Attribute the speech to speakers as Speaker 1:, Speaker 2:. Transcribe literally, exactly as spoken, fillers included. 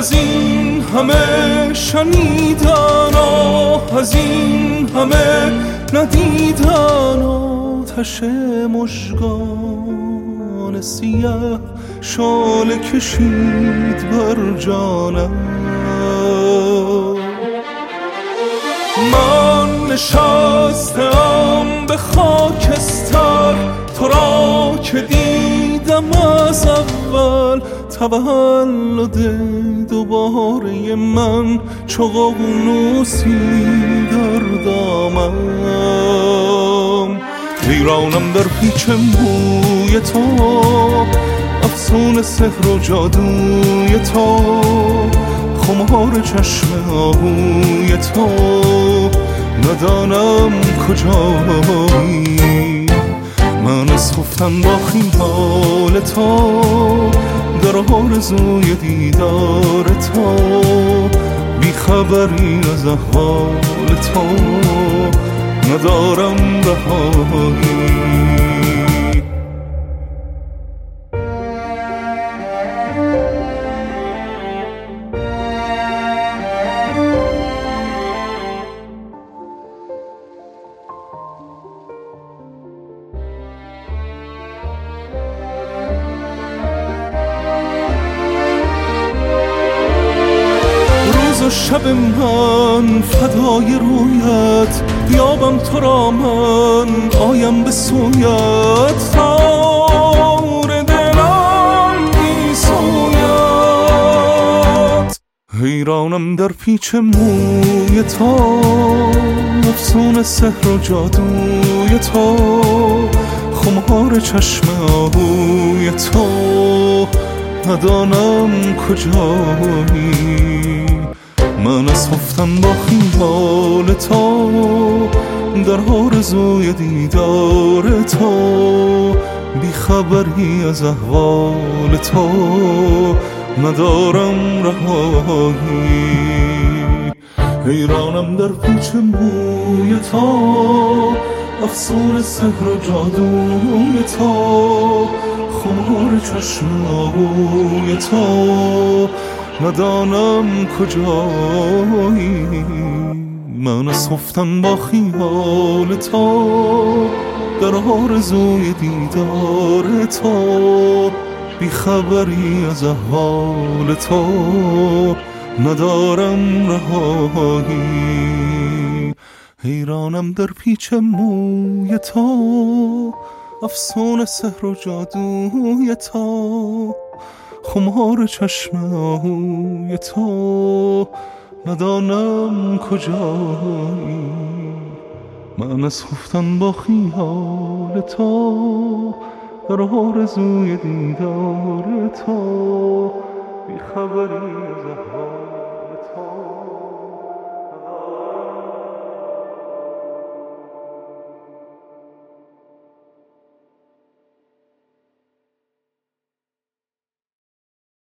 Speaker 1: از این همه شنیدن، آه از این همه ندیدن. آتش مژگان سیاه شعله کشید بر جانم. من نشستم به خاکستر، تو را که دیدم از اول. تولد دوباره من چو ققنوسی در دامم. حیرانم در پیچ موی تو، افسون سحر و جادوی تو، خمار چشم آهوی تو. ندانم کجایی من از خفتن با خیال تو، در آرزوی دیدار تو، بیخبری از احوال تو، ندارم رهایی. و شب من فدای رویت، بیابم تو را من آیم به سویت. تار دلم بی سویت. حیرانم در پیچ موی تو، افسون سحر و جادوی تو، خمار چشم آهوی تو، ندانم کجایی من از خفتن با خیال تو، در آرزوی دیدار تو، بیخبری از احوال تو، ندارم رهایی. حیرانم در پیچ موی تو، افسون سحر و جادوی تو، خمار چشم آهوی تو، ندانم کجایی من از خفتن با خیال تو، در آرزوی دیدار تو، بیخبری از احوال تو، ندارم رهایی. حیرانم در پیچ موی تو، افسون سحر و جادوی تو، خمار چشم آهوی تو، ندانم کجایی من از خفتن با خیال تو، در آرزوی دیدار تو، بیخبری از احوال